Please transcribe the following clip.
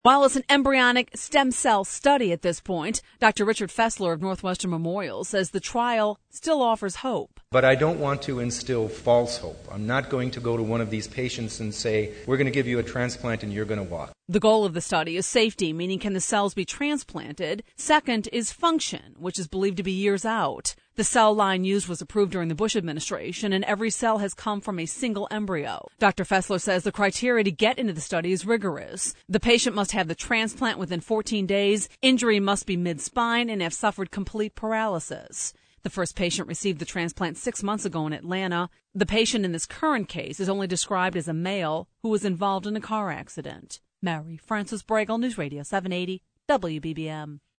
While it's an embryonic stem cell study at this point, Dr. Richard Fessler of Northwestern Memorial says the trial still offers hope. But I don't want to instill false hope. I'm not going to go to one of these patients and say, we're going to give you a transplant and you're going to walk. The goal of the study is safety, meaning can the cells be transplanted? Second is function, which is believed to be years out. The cell line used was approved during the Bush administration, and every cell has come from a single embryo. Dr. Fessler says the criteria to get into the study is rigorous. The patient must have the transplant within 14 days, injury must be mid-spine, and have suffered complete paralysis. The first patient received the transplant 6 months ago in Atlanta. The patient in this current case is only described as a male who was involved in a car accident. Mary Frances Bragle, News Radio 780, WBBM.